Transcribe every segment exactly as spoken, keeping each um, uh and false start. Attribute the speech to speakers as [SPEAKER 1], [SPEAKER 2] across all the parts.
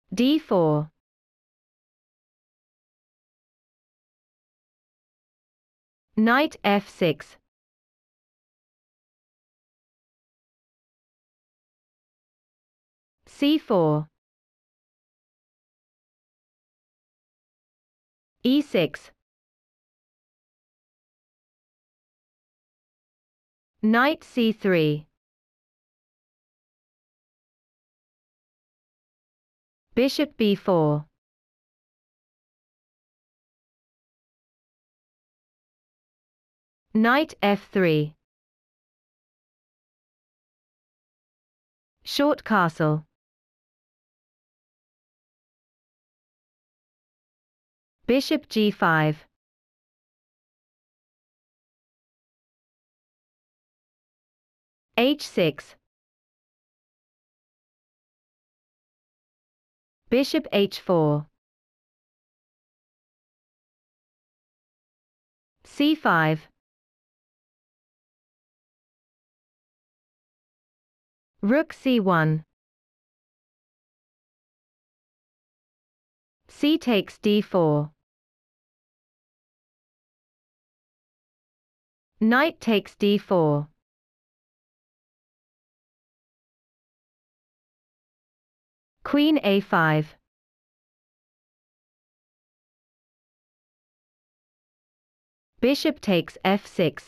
[SPEAKER 1] d four. Knight f six. c four. e six. Knight c three. Bishop b four. Knight f three. Short castle. Bishop g five. h six. Bishop h four. c five. Rook c one. c takes d four. Knight takes d four. Queen a five. Bishop takes f six.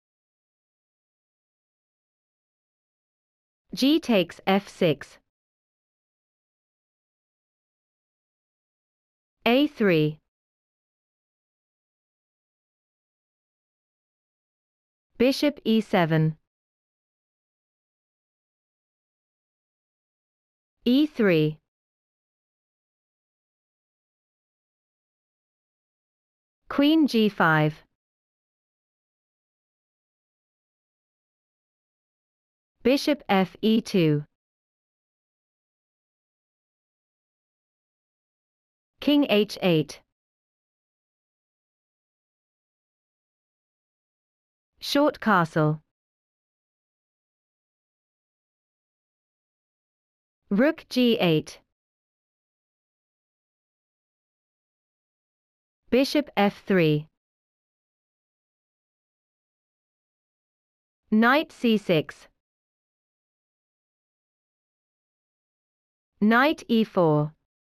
[SPEAKER 1] G takes f six. a three. Bishop e seven. e three. Queen g five. Bishop f e two. King h eight. Short castle. Rook g eight. Bishop f three. Knight c six. Knight e four.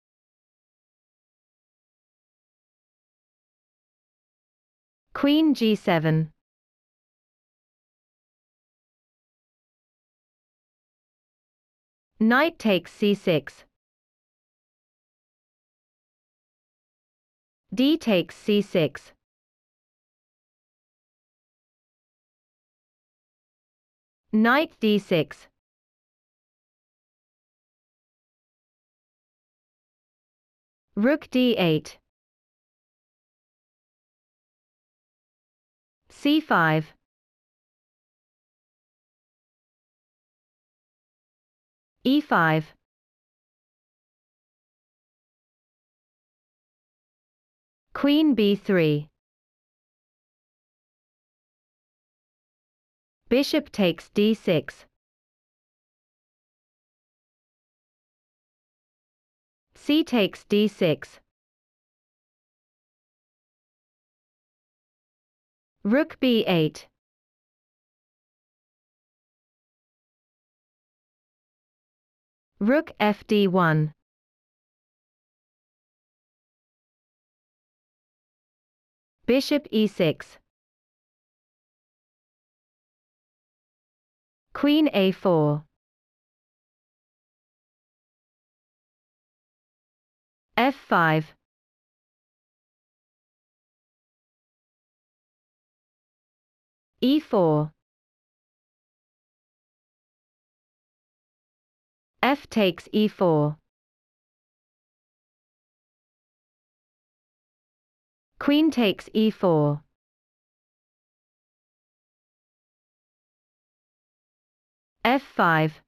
[SPEAKER 1] Queen g seven. Knight takes c six. D takes c six. Knight d six. Rook d eight. c five. e five. Queen b three. Bishop takes d six. C takes d six. Rook b eight. Rook f d one. Bishop e six. Queen a four. f five. e four. F takes e four. Queen takes e four. f five.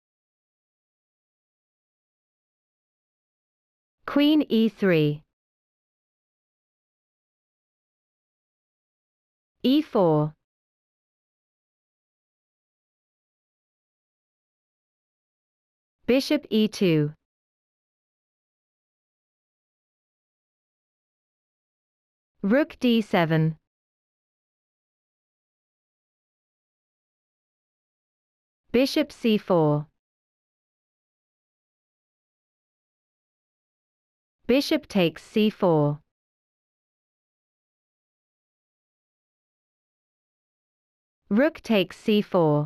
[SPEAKER 1] Queen e three. e four. Bishop e two. Rook d seven. Bishop c four. Bishop takes c four. Rook takes c four.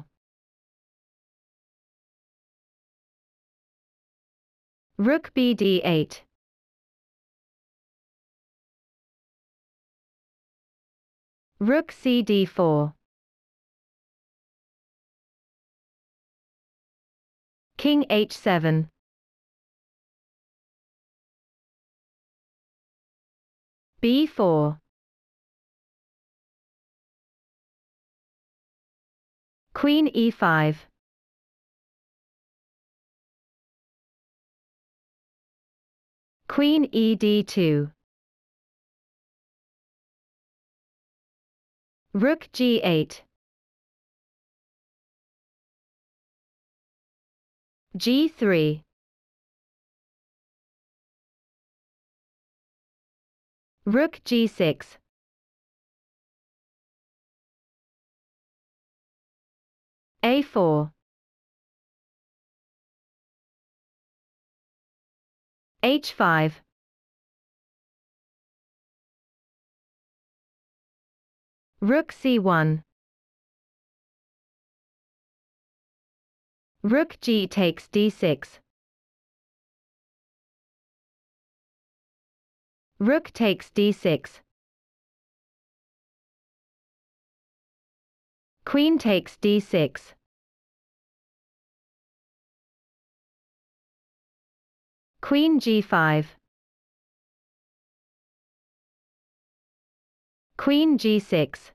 [SPEAKER 1] Rook b d eight. Rook c d four. King h seven. b four. Queen e five. Queen e d two. Rook g eight. g three. Rook g six. a four. h five. Rook c one. Rook g takes d six. Rook takes d six. Queen takes d six. Queen g five. Queen g six.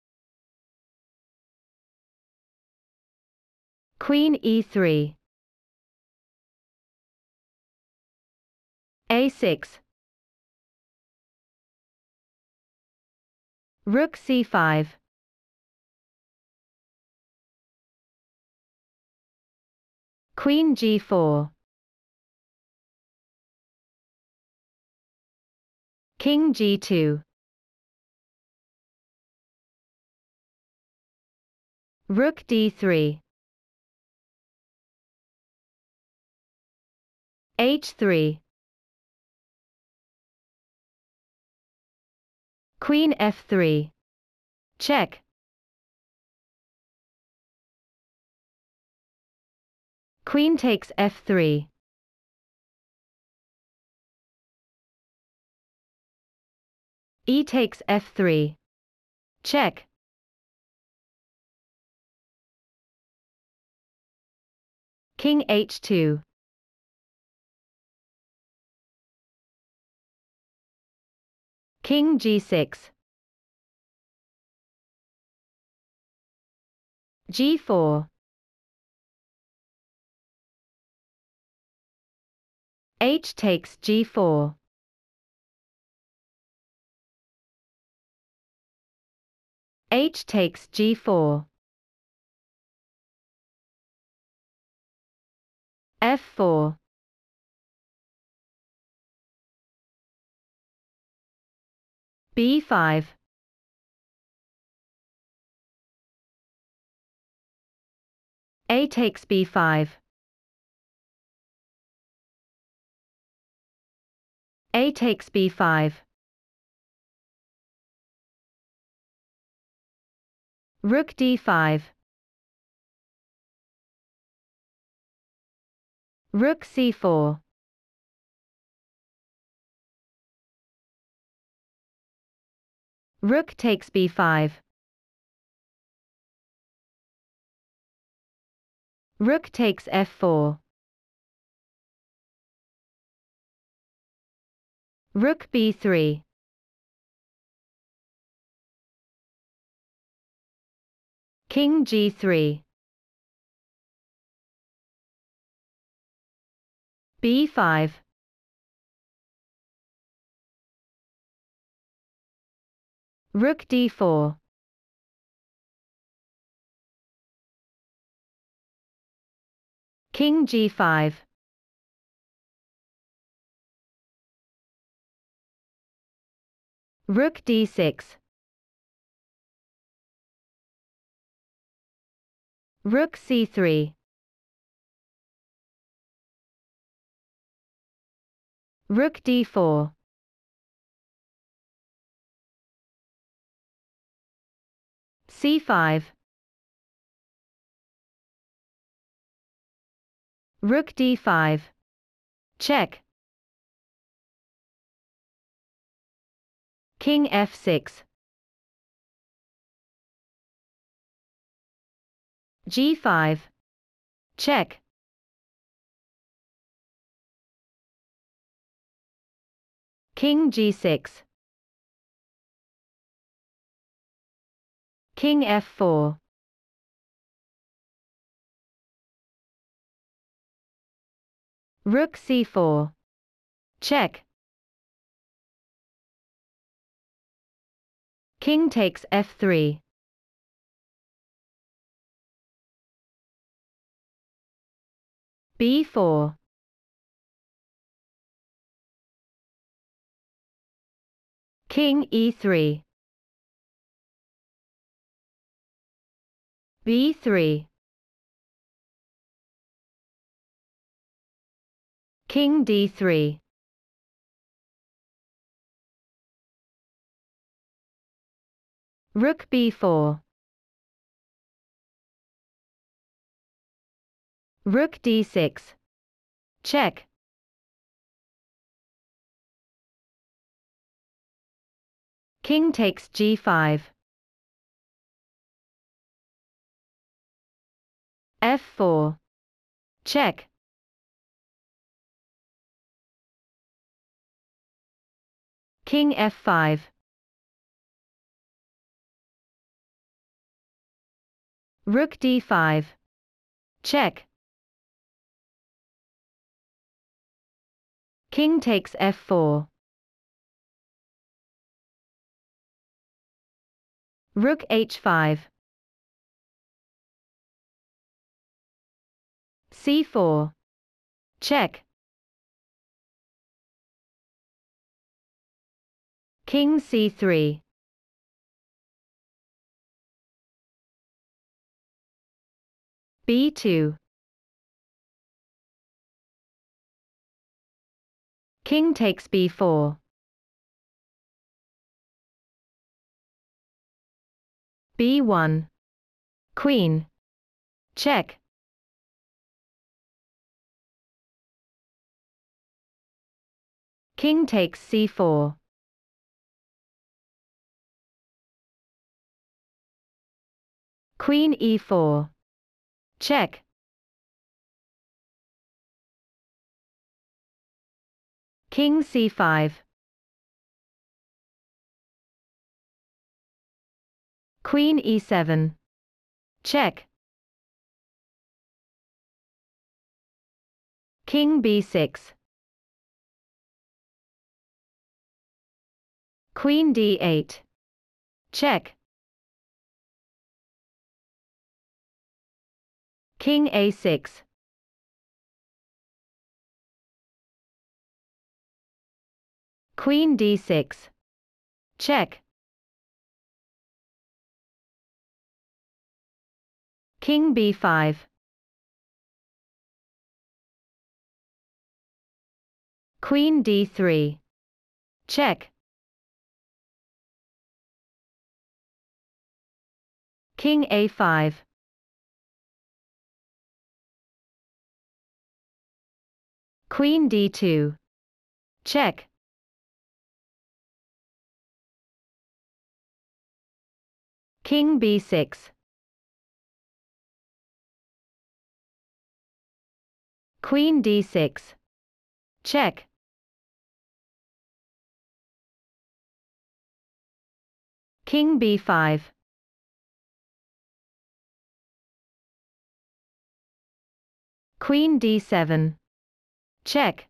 [SPEAKER 1] Queen e three. a six. Rook c five. Queen g four. King g two. Rook d three. h three. Queen f three. Check. Queen takes f three. E takes f three. Check. King h two. King g six. g four. H takes g four. H takes g four. f four. b five. A takes b five. A takes b five. Rook d five. Rook c four. Rook takes b five. Rook takes f four. Rook b three. King g three. b five. Rook d four. King g five. Rook d six. Rook c three. Rook d four. c five. Rook d five. Check. King f six. g five. Check. King g six. King f four. Rook c four. Check. King takes f three. b four. King e three. b three. King d three. Rook b four. Rook d six. Check. King takes g five. f four. Check. King f five. Rook d five. Check. King takes f four. Rook h five. c four. Check. King c three. b two. King takes b four. b one. Queen. Check. King takes c four. Queen e four. Check. King c five. Queen e seven. Check. King b six. Queen d eight. Check. King a six. Queen d six. Check. King b five. Queen d three. Check. King a five. Queen d two. Check. King b six. Queen d six. Check. King b five. Queen d seven. Check.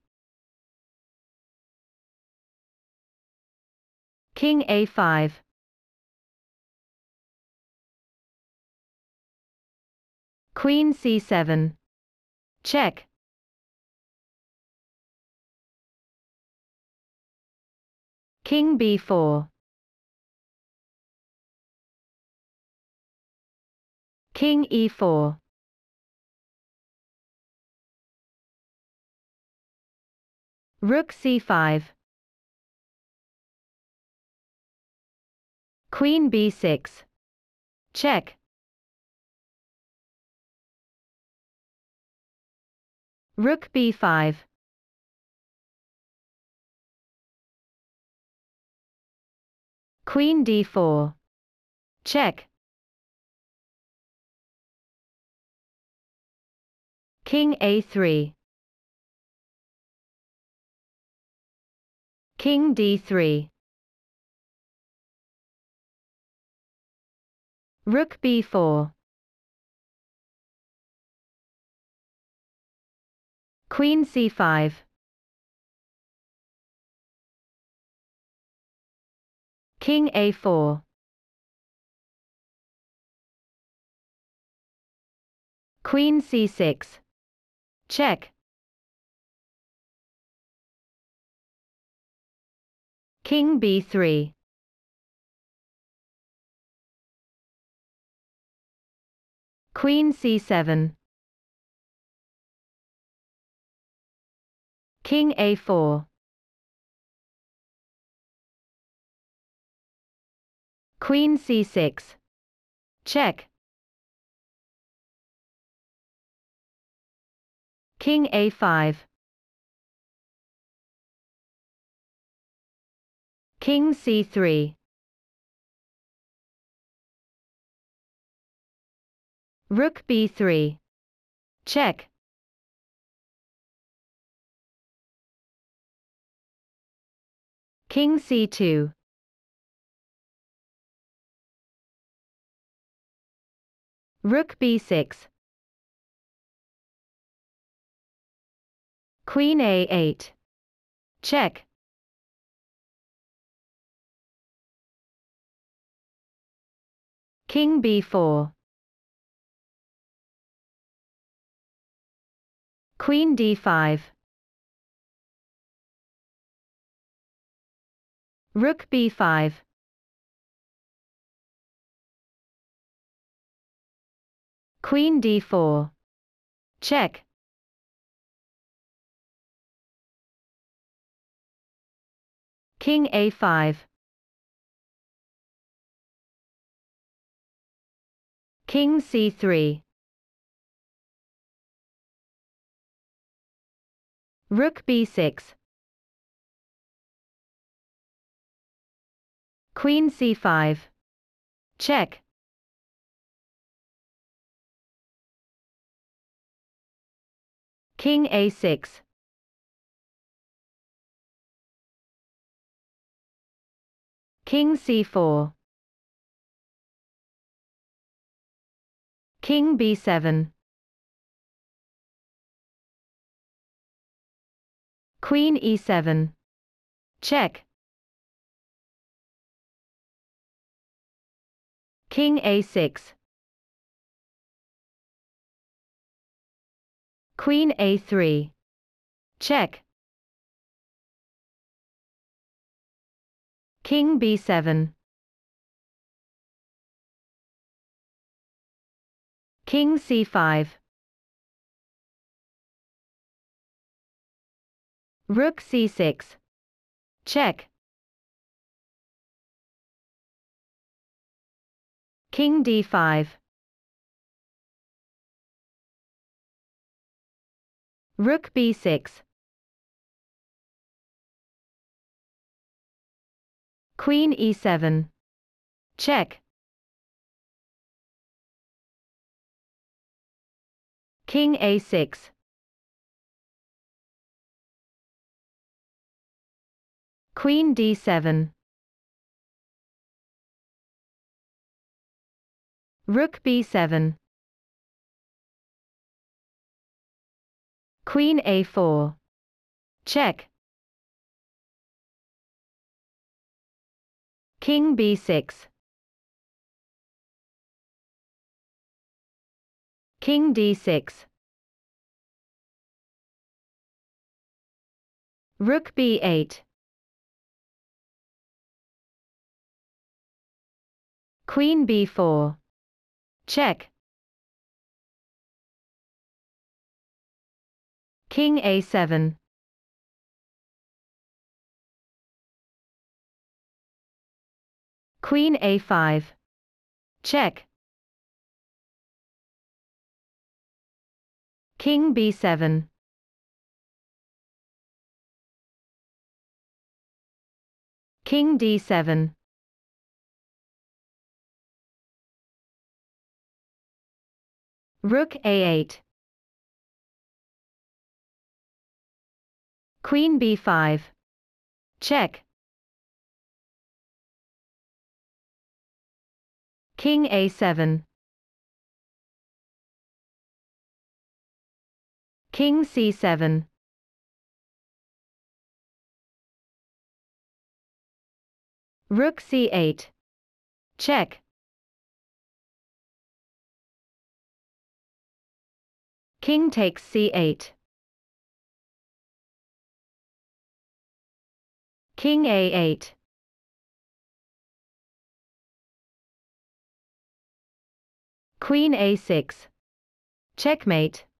[SPEAKER 1] King a five. Queen c seven. Check. King b four. King e four. Rook c five. Queen b six. Check. Rook b five. Queen d four. Check. King a three. King d three. Rook b four. Queen c five. King a four. Queen c six. Check. King b three. Queen c seven. King a four. Queen c six. Check. King a five. King c three. Rook b three. Check. King c two. Rook b six. Queen a eight. Check. King b four. Queen d five. Rook b five. Queen d four. Check. King a five. King c three. Rook b six. Queen c five. Check. King a six. King c four. King b seven. Queen e seven. Check. King a six. Queen a three. Check. King b seven. King c five. Rook c six. Check. King d five. Rook b six. Queen e seven. Check. King a six. Queen d seven. Rook b seven. Queen a four. Check. King b six. King d six. Rook b eight. Queen b four. Check. King A seven. Queen A five. Check. King B seven. King D seven. Rook A eight. Queen B five. Check. King A seven. King C seven. Rook C eight. Check. King takes C eight. King A eight. Queen A six. Checkmate.